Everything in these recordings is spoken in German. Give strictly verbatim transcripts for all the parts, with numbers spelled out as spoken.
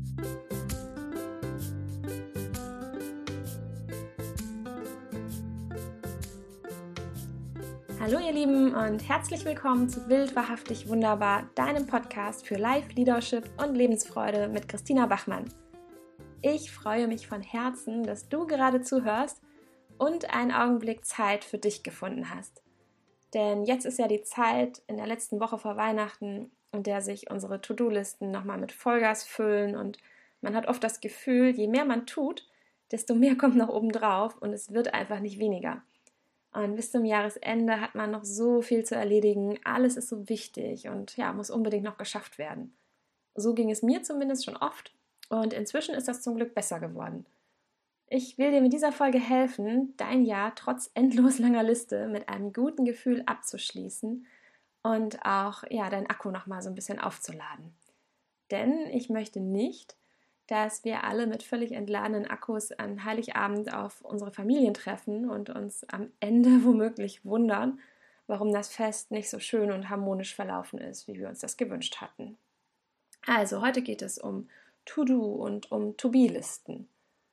Hallo ihr Lieben und herzlich willkommen zu Wild, wahrhaftig, wunderbar, deinem Podcast für Life, Leadership und Lebensfreude mit Christina Bachmann. Ich freue mich von Herzen, dass du gerade zuhörst und einen Augenblick Zeit für dich gefunden hast. Denn jetzt ist ja die Zeit in der letzten Woche vor Weihnachten, in der sich unsere To-Do-Listen nochmal mit Vollgas füllen und man hat oft das Gefühl, je mehr man tut, desto mehr kommt noch oben drauf und es wird einfach nicht weniger. Und bis zum Jahresende hat man noch so viel zu erledigen, alles ist so wichtig und ja, muss unbedingt noch geschafft werden. So ging es mir zumindest schon oft und inzwischen ist das zum Glück besser geworden. Ich will dir mit dieser Folge helfen, dein Jahr trotz endlos langer Liste mit einem guten Gefühl abzuschließen und auch ja, deinen Akku nochmal so ein bisschen aufzuladen. Denn ich möchte nicht, dass wir alle mit völlig entladenen Akkus an Heiligabend auf unsere Familien treffen und uns am Ende womöglich wundern, warum das Fest nicht so schön und harmonisch verlaufen ist, wie wir uns das gewünscht hatten. Also, heute geht es um To-Do und um To-Be-Listen.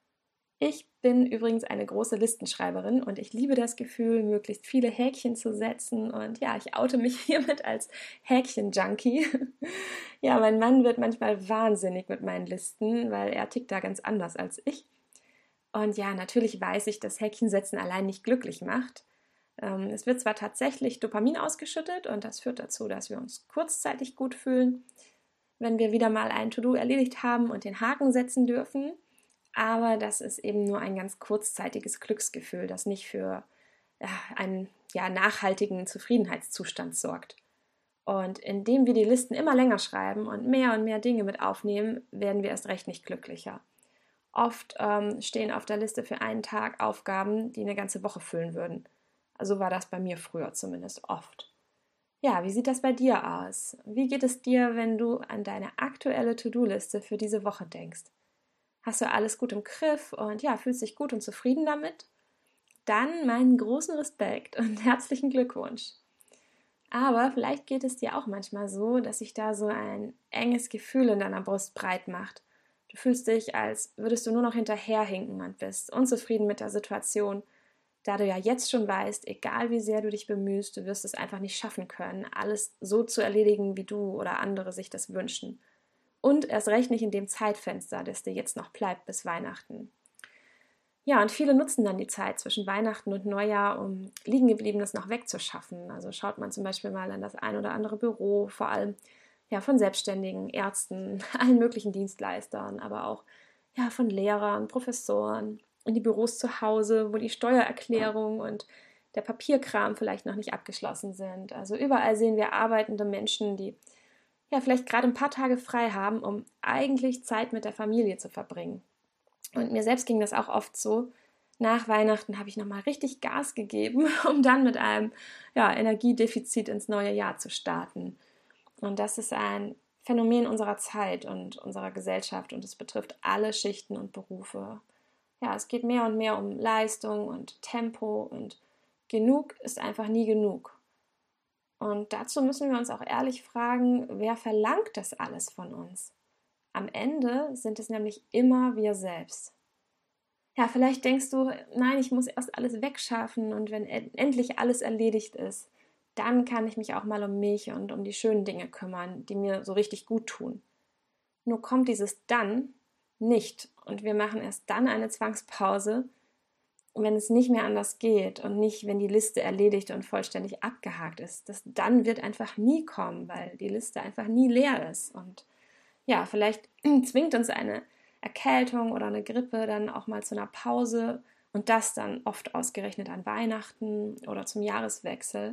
Ich bin übrigens eine große Listenschreiberin und ich liebe das Gefühl, möglichst viele Häkchen zu setzen und ja, ich oute mich hiermit als Häkchen-Junkie. Ja, mein Mann wird manchmal wahnsinnig mit meinen Listen, weil er tickt da ganz anders als ich. Und ja, natürlich weiß ich, dass Häkchensetzen allein nicht glücklich macht. Ähm, es wird zwar tatsächlich Dopamin ausgeschüttet und das führt dazu, dass wir uns kurzzeitig gut fühlen, wenn wir wieder mal ein To-Do erledigt haben und den Haken setzen dürfen. Aber das ist eben nur ein ganz kurzzeitiges Glücksgefühl, das nicht für ja, einen ja, nachhaltigen Zufriedenheitszustand sorgt. Und indem wir die Listen immer länger schreiben und mehr und mehr Dinge mit aufnehmen, werden wir erst recht nicht glücklicher. Oft ähm, stehen auf der Liste für einen Tag Aufgaben, die eine ganze Woche füllen würden. So war das bei mir früher zumindest oft. Ja, wie sieht das bei dir aus? Wie geht es dir, wenn du an deine aktuelle To-Do-Liste für diese Woche denkst? Hast du alles gut im Griff und ja, fühlst dich gut und zufrieden damit? Dann meinen großen Respekt und herzlichen Glückwunsch. Aber vielleicht geht es dir auch manchmal so, dass sich da so ein enges Gefühl in deiner Brust breit macht. Du fühlst dich, als würdest du nur noch hinterherhinken und bist unzufrieden mit der Situation, da du ja jetzt schon weißt, egal wie sehr du dich bemühst, du wirst es einfach nicht schaffen können, alles so zu erledigen, wie du oder andere sich das wünschen. Und erst recht nicht in dem Zeitfenster, das dir jetzt noch bleibt bis Weihnachten. Ja, und viele nutzen dann die Zeit zwischen Weihnachten und Neujahr, um Liegengebliebenes noch wegzuschaffen. Also schaut man zum Beispiel mal an das ein oder andere Büro, vor allem ja, von Selbstständigen, Ärzten, allen möglichen Dienstleistern, aber auch ja, von Lehrern, Professoren, in die Büros zu Hause, wo die Steuererklärung und der Papierkram vielleicht noch nicht abgeschlossen sind. Also überall sehen wir arbeitende Menschen, die ja, vielleicht gerade ein paar Tage frei haben, um eigentlich Zeit mit der Familie zu verbringen. Und mir selbst ging das auch oft so. Nach Weihnachten habe ich nochmal richtig Gas gegeben, um dann mit einem ja, Energiedefizit ins neue Jahr zu starten. Und das ist ein Phänomen unserer Zeit und unserer Gesellschaft und es betrifft alle Schichten und Berufe. Ja, es geht mehr und mehr um Leistung und Tempo und genug ist einfach nie genug. Und dazu müssen wir uns auch ehrlich fragen, wer verlangt das alles von uns? Am Ende sind es nämlich immer wir selbst. Ja, vielleicht denkst du, nein, ich muss erst alles wegschaffen und wenn endlich alles erledigt ist, dann kann ich mich auch mal um mich und um die schönen Dinge kümmern, die mir so richtig gut tun. Nur kommt dieses dann nicht und wir machen erst dann eine Zwangspause, wenn es nicht mehr anders geht und nicht, wenn die Liste erledigt und vollständig abgehakt ist. Das dann wird einfach nie kommen, weil die Liste einfach nie leer ist. Und ja, vielleicht zwingt uns eine Erkältung oder eine Grippe dann auch mal zu einer Pause und das dann oft ausgerechnet an Weihnachten oder zum Jahreswechsel.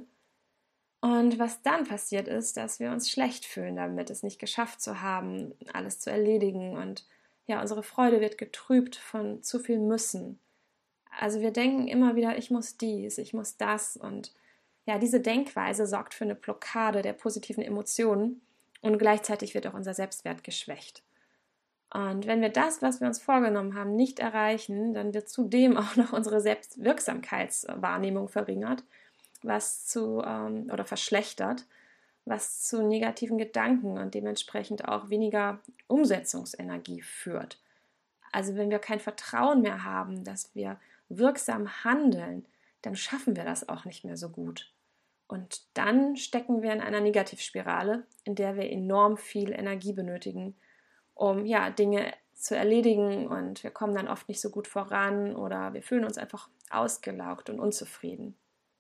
Und was dann passiert ist, dass wir uns schlecht fühlen damit, es nicht geschafft zu haben, alles zu erledigen und ja, unsere Freude wird getrübt von zu viel Müssen. Also wir denken immer wieder, ich muss dies, ich muss das und ja, diese Denkweise sorgt für eine Blockade der positiven Emotionen und gleichzeitig wird auch unser Selbstwert geschwächt. Und wenn wir das, was wir uns vorgenommen haben, nicht erreichen, dann wird zudem auch noch unsere Selbstwirksamkeitswahrnehmung verringert, was zu ähm, oder verschlechtert, was zu negativen Gedanken und dementsprechend auch weniger Umsetzungsenergie führt. Also wenn wir kein Vertrauen mehr haben, dass wir wirksam handeln, dann schaffen wir das auch nicht mehr so gut. Und dann stecken wir in einer Negativspirale, in der wir enorm viel Energie benötigen, um ja, Dinge zu erledigen, und wir kommen dann oft nicht so gut voran oder wir fühlen uns einfach ausgelaugt und unzufrieden.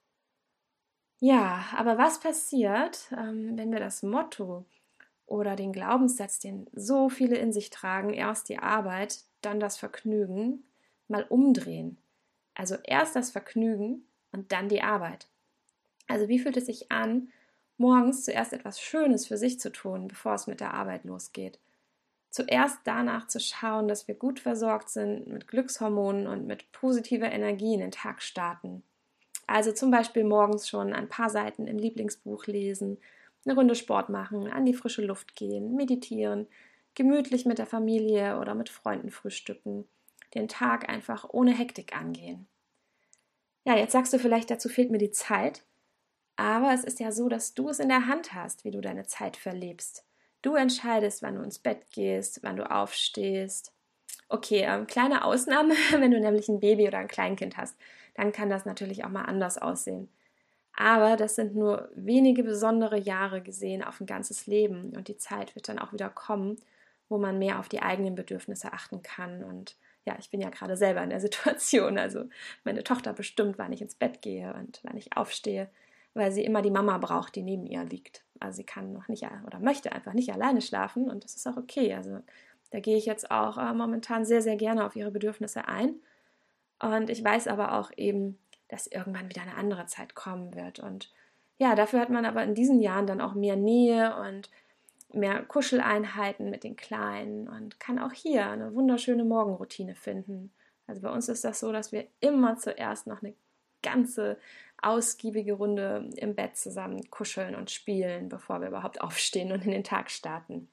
Ja, aber was passiert, ähm, wenn wir das Motto oder den Glaubenssatz, den so viele in sich tragen, erst die Arbeit, dann das Vergnügen, mal umdrehen? Also erst das Vergnügen und dann die Arbeit. Also wie fühlt es sich an, morgens zuerst etwas Schönes für sich zu tun, bevor es mit der Arbeit losgeht? Zuerst danach zu schauen, dass wir gut versorgt sind, mit Glückshormonen und mit positiver Energie in den Tag starten. Also zum Beispiel morgens schon ein paar Seiten im Lieblingsbuch lesen, eine Runde Sport machen, an die frische Luft gehen, meditieren, gemütlich mit der Familie oder mit Freunden frühstücken, den Tag einfach ohne Hektik angehen. Ja, jetzt sagst du vielleicht, dazu fehlt mir die Zeit, aber es ist ja so, dass du es in der Hand hast, wie du deine Zeit verlebst. Du entscheidest, wann du ins Bett gehst, wann du aufstehst. Okay, ähm, kleine Ausnahme, wenn du nämlich ein Baby oder ein Kleinkind hast, dann kann das natürlich auch mal anders aussehen. Aber das sind nur wenige besondere Jahre gesehen auf ein ganzes Leben, und die Zeit wird dann auch wieder kommen, wo man mehr auf die eigenen Bedürfnisse achten kann. Und ja, ich bin ja gerade selber in der Situation, also meine Tochter bestimmt, wann ich ins Bett gehe und wann ich aufstehe, weil sie immer die Mama braucht, die neben ihr liegt. Also sie kann noch nicht oder möchte einfach nicht alleine schlafen, und das ist auch okay. Also da gehe ich jetzt auch äh, momentan sehr, sehr gerne auf ihre Bedürfnisse ein. Und ich weiß aber auch eben, dass irgendwann wieder eine andere Zeit kommen wird. Und ja, dafür hat man aber in diesen Jahren dann auch mehr Nähe und mehr Kuscheleinheiten mit den Kleinen und kann auch hier eine wunderschöne Morgenroutine finden. Also bei uns ist das so, dass wir immer zuerst noch eine ganze ausgiebige Runde im Bett zusammen kuscheln und spielen, bevor wir überhaupt aufstehen und in den Tag starten.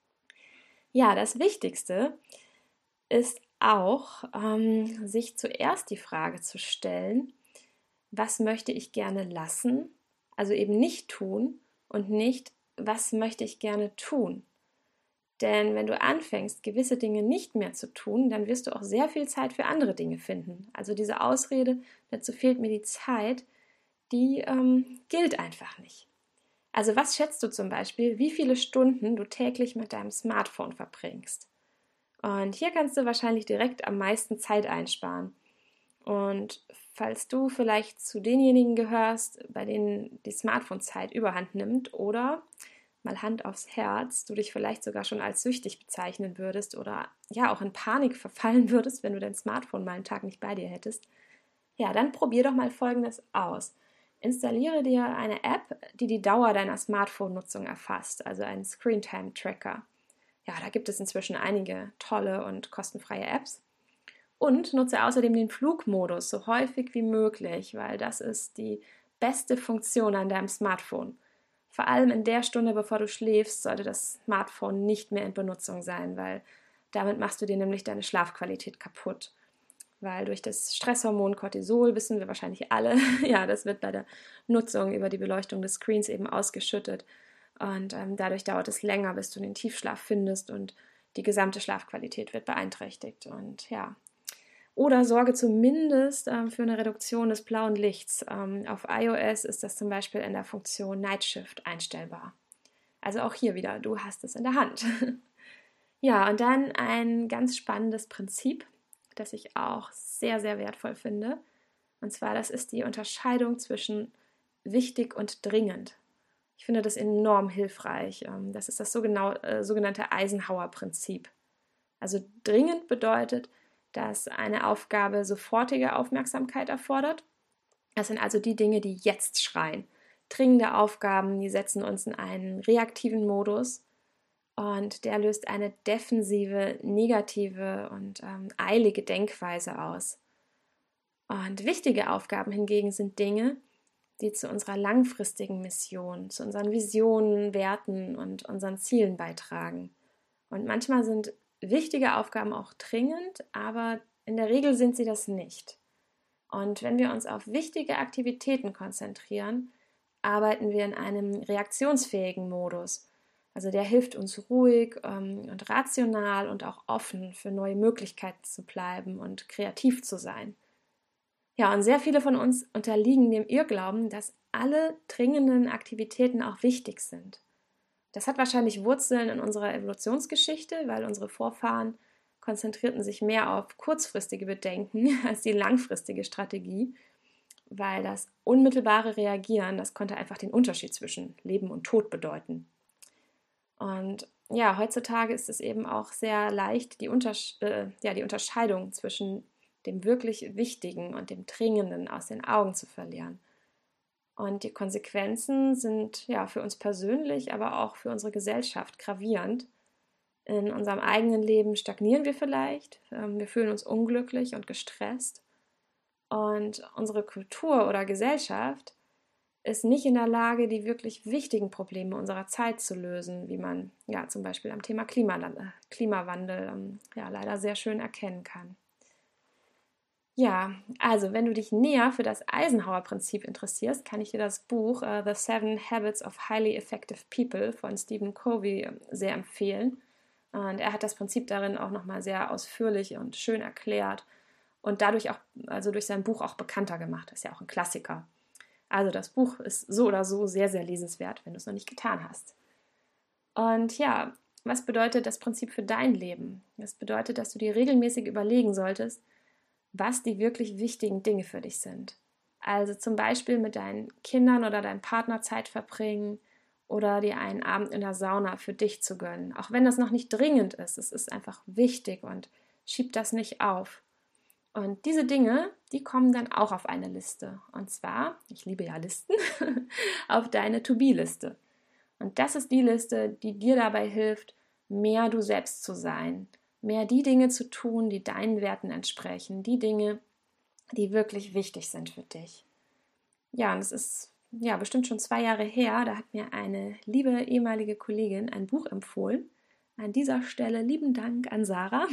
Ja, das Wichtigste ist auch, ähm, sich zuerst die Frage zu stellen, was möchte ich gerne lassen, also eben nicht tun, und nicht, was möchte ich gerne tun. Denn wenn du anfängst, gewisse Dinge nicht mehr zu tun, dann wirst du auch sehr viel Zeit für andere Dinge finden. Also diese Ausrede, dazu fehlt mir die Zeit, die ähm, gilt einfach nicht. Also was schätzt du zum Beispiel, wie viele Stunden du täglich mit deinem Smartphone verbringst? Und hier kannst du wahrscheinlich direkt am meisten Zeit einsparen. Und falls du vielleicht zu denjenigen gehörst, bei denen die Smartphone-Zeit überhand nimmt, oder mal Hand aufs Herz, du dich vielleicht sogar schon als süchtig bezeichnen würdest oder ja auch in Panik verfallen würdest, wenn du dein Smartphone mal einen Tag nicht bei dir hättest, ja, dann probier doch mal Folgendes aus. Installiere dir eine App, die die Dauer deiner Smartphone-Nutzung erfasst, also einen Screentime-Tracker. Ja, da gibt es inzwischen einige tolle und kostenfreie Apps. Und nutze außerdem den Flugmodus so häufig wie möglich, weil das ist die beste Funktion an deinem Smartphone. Vor allem in der Stunde, bevor du schläfst, sollte das Smartphone nicht mehr in Benutzung sein, weil damit machst du dir nämlich deine Schlafqualität kaputt. Weil durch das Stresshormon Cortisol, wissen wir wahrscheinlich alle, ja, das wird bei der Nutzung über die Beleuchtung des Screens eben ausgeschüttet. Und ähm, dadurch dauert es länger, bis du den Tiefschlaf findest, und die gesamte Schlafqualität wird beeinträchtigt. Und ja, oder sorge zumindest ähm, für eine Reduktion des blauen Lichts. Ähm, auf iOS ist das zum Beispiel in der Funktion Night Shift einstellbar. Also auch hier wieder, du hast es in der Hand. Ja, und dann ein ganz spannendes Prinzip, das ich auch sehr, sehr wertvoll finde. Und zwar, das ist die Unterscheidung zwischen wichtig und dringend. Ich finde das enorm hilfreich. Das ist das sogenannte Eisenhower-Prinzip. Also dringend bedeutet, dass eine Aufgabe sofortige Aufmerksamkeit erfordert. Das sind also die Dinge, die jetzt schreien. Dringende Aufgaben, die setzen uns in einen reaktiven Modus, und der löst eine defensive, negative und ähm, eilige Denkweise aus. Und wichtige Aufgaben hingegen sind Dinge, die zu unserer langfristigen Mission, zu unseren Visionen, Werten und unseren Zielen beitragen. Und manchmal sind wichtige Aufgaben auch dringend, aber in der Regel sind sie das nicht. Und wenn wir uns auf wichtige Aktivitäten konzentrieren, arbeiten wir in einem reaktionsfähigen Modus. Also der hilft uns ruhig ähm, und rational und auch offen für neue Möglichkeiten zu bleiben und kreativ zu sein. Ja, und sehr viele von uns unterliegen dem Irrglauben, dass alle dringenden Aktivitäten auch wichtig sind. Das hat wahrscheinlich Wurzeln in unserer Evolutionsgeschichte, weil unsere Vorfahren konzentrierten sich mehr auf kurzfristige Bedenken als die langfristige Strategie, weil das unmittelbare Reagieren, das konnte einfach den Unterschied zwischen Leben und Tod bedeuten. Und ja, heutzutage ist es eben auch sehr leicht, die, Untersch- äh, ja, die Unterscheidung zwischen dem wirklich Wichtigen und dem Dringenden aus den Augen zu verlieren. Und die Konsequenzen sind ja für uns persönlich, aber auch für unsere Gesellschaft gravierend. In unserem eigenen Leben stagnieren wir vielleicht, ähm, wir fühlen uns unglücklich und gestresst. Und unsere Kultur oder Gesellschaft ist nicht in der Lage, die wirklich wichtigen Probleme unserer Zeit zu lösen, wie man ja zum Beispiel am Thema Klima, Klimawandel ähm, ja leider sehr schön erkennen kann. Ja, also wenn du dich näher für das Eisenhower-Prinzip interessierst, kann ich dir das Buch uh, The Seven Habits of Highly Effective People von Stephen Covey sehr empfehlen. Und er hat das Prinzip darin auch nochmal sehr ausführlich und schön erklärt und dadurch auch, also durch sein Buch auch bekannter gemacht. Das ist ja auch ein Klassiker. Also das Buch ist so oder so sehr, sehr lesenswert, wenn du es noch nicht getan hast. Und ja, was bedeutet das Prinzip für dein Leben? Das bedeutet, dass du dir regelmäßig überlegen solltest, was die wirklich wichtigen Dinge für dich sind. Also zum Beispiel mit deinen Kindern oder deinem Partner Zeit verbringen oder dir einen Abend in der Sauna für dich zu gönnen. Auch wenn das noch nicht dringend ist, es ist einfach wichtig und schieb das nicht auf. Und diese Dinge, die kommen dann auch auf eine Liste. Und zwar, ich liebe ja Listen, auf deine To-Be-Liste. Und das ist die Liste, die dir dabei hilft, mehr du selbst zu sein, mehr die Dinge zu tun, die deinen Werten entsprechen, die Dinge, die wirklich wichtig sind für dich. Ja, und es ist ja bestimmt schon zwei Jahre her, da hat mir eine liebe ehemalige Kollegin ein Buch empfohlen. An dieser Stelle lieben Dank an Sarah.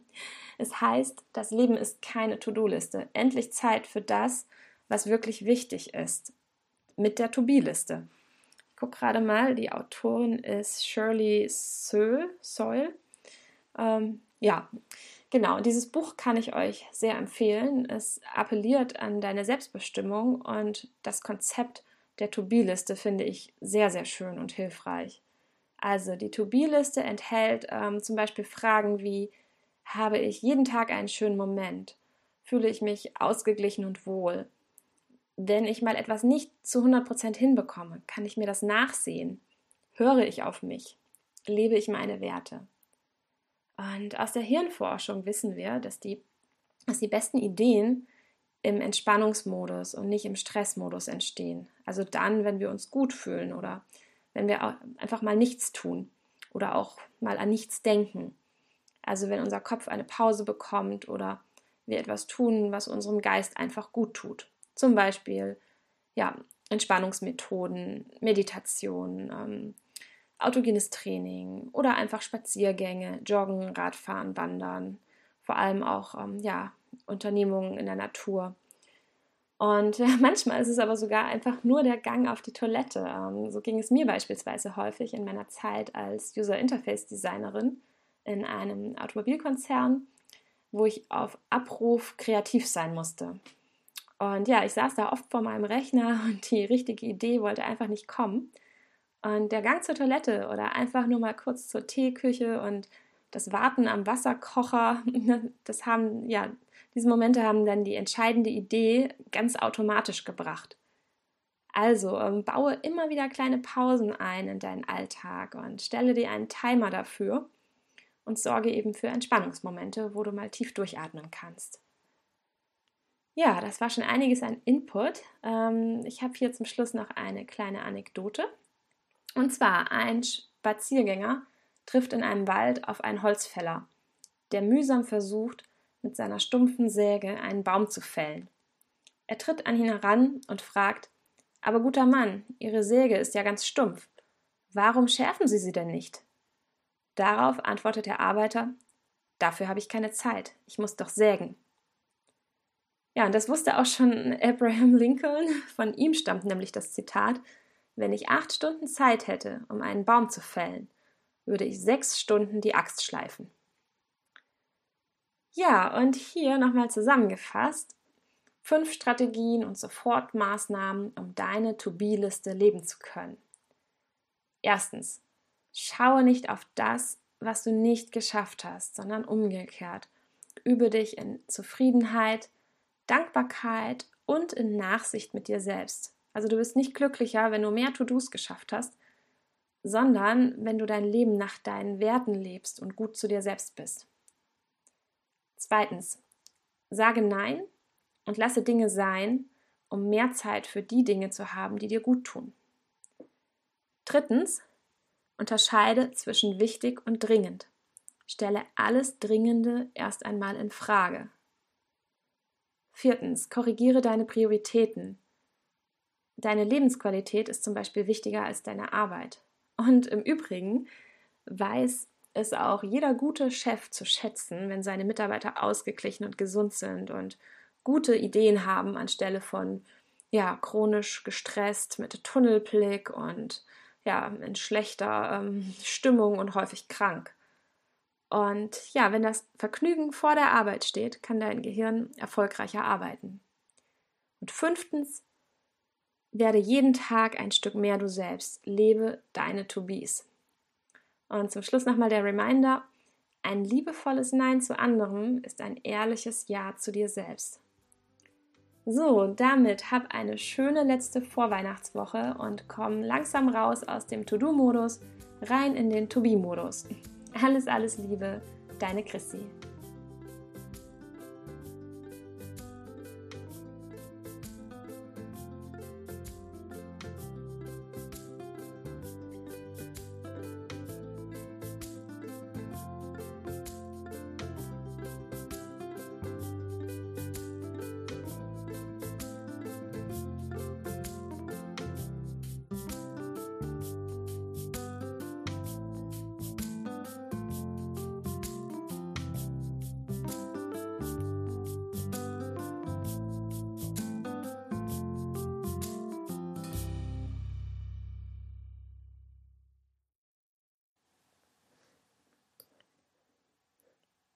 Es heißt, das Leben ist keine To-Do-Liste. Endlich Zeit für das, was wirklich wichtig ist. Mit der To-Be-Liste. Ich gucke gerade mal, die Autorin ist Shirley Seul. Seul. Ähm, ja, genau. Dieses Buch kann ich euch sehr empfehlen. Es appelliert an deine Selbstbestimmung und das Konzept der To-Be-Liste finde ich sehr, sehr schön und hilfreich. Also die To-Be-Liste enthält ähm, zum Beispiel Fragen wie: Habe ich jeden Tag einen schönen Moment? Fühle ich mich ausgeglichen und wohl? Wenn ich mal etwas nicht zu hundert Prozent hinbekomme, kann ich mir das nachsehen? Höre ich auf mich? Lebe ich meine Werte? Und aus der Hirnforschung wissen wir, dass die, dass die besten Ideen im Entspannungsmodus und nicht im Stressmodus entstehen. Also dann, wenn wir uns gut fühlen oder wenn wir einfach mal nichts tun oder auch mal an nichts denken. Also wenn unser Kopf eine Pause bekommt oder wir etwas tun, was unserem Geist einfach gut tut. Zum Beispiel ja, Entspannungsmethoden, Meditation, ähm, autogenes Training oder einfach Spaziergänge, Joggen, Radfahren, Wandern, vor allem auch ähm, ja, Unternehmungen in der Natur. Und äh, manchmal ist es aber sogar einfach nur der Gang auf die Toilette. Ähm, so ging es mir beispielsweise häufig in meiner Zeit als User Interface Designerin in einem Automobilkonzern, wo ich auf Abruf kreativ sein musste. Und ja, ich saß da oft vor meinem Rechner und die richtige Idee wollte einfach nicht kommen. Und der Gang zur Toilette oder einfach nur mal kurz zur Teeküche und das Warten am Wasserkocher, das haben, ja, diese Momente haben dann die entscheidende Idee ganz automatisch gebracht. Also ähm, baue immer wieder kleine Pausen ein in deinen Alltag und stelle dir einen Timer dafür und sorge eben für Entspannungsmomente, wo du mal tief durchatmen kannst. Ja, das war schon einiges an Input. Ähm, ich habe hier zum Schluss noch eine kleine Anekdote. Und zwar, ein Spaziergänger trifft in einem Wald auf einen Holzfäller, der mühsam versucht, mit seiner stumpfen Säge einen Baum zu fällen. Er tritt an ihn heran und fragt: Aber guter Mann, Ihre Säge ist ja ganz stumpf. Warum schärfen Sie sie denn nicht? Darauf antwortet der Arbeiter: Dafür habe ich keine Zeit, ich muss doch sägen. Ja, und das wusste auch schon Abraham Lincoln. Von ihm stammt nämlich das Zitat: Wenn ich acht Stunden Zeit hätte, um einen Baum zu fällen, würde ich sechs Stunden die Axt schleifen. Ja, und hier nochmal zusammengefasst, fünf Strategien und Sofortmaßnahmen, um deine To-Be-Liste leben zu können. Erstens, schaue nicht auf das, was du nicht geschafft hast, sondern umgekehrt. Übe dich in Zufriedenheit, Dankbarkeit und in Nachsicht mit dir selbst. Also du bist nicht glücklicher, wenn du mehr To-Dos geschafft hast, sondern wenn du dein Leben nach deinen Werten lebst und gut zu dir selbst bist. Zweitens, sage Nein und lasse Dinge sein, um mehr Zeit für die Dinge zu haben, die dir gut tun. Drittens, unterscheide zwischen wichtig und dringend. Stelle alles Dringende erst einmal in Frage. Viertens, korrigiere deine Prioritäten. Deine Lebensqualität ist zum Beispiel wichtiger als deine Arbeit. Und im Übrigen weiß es auch jeder gute Chef zu schätzen, wenn seine Mitarbeiter ausgeglichen und gesund sind und gute Ideen haben anstelle von ja, chronisch gestresst mit Tunnelblick und ja, in schlechter ähm, Stimmung und häufig krank. Und ja, wenn das Vergnügen vor der Arbeit steht, kann dein Gehirn erfolgreicher arbeiten. Und fünftens, werde jeden Tag ein Stück mehr du selbst. Lebe deine To-Bes. Und zum Schluss nochmal der Reminder, ein liebevolles Nein zu anderen ist ein ehrliches Ja zu dir selbst. So, damit hab eine schöne letzte Vorweihnachtswoche und komm langsam raus aus dem To-Do-Modus, rein in den To-Be-Modus. Alles, alles Liebe, deine Chrissy.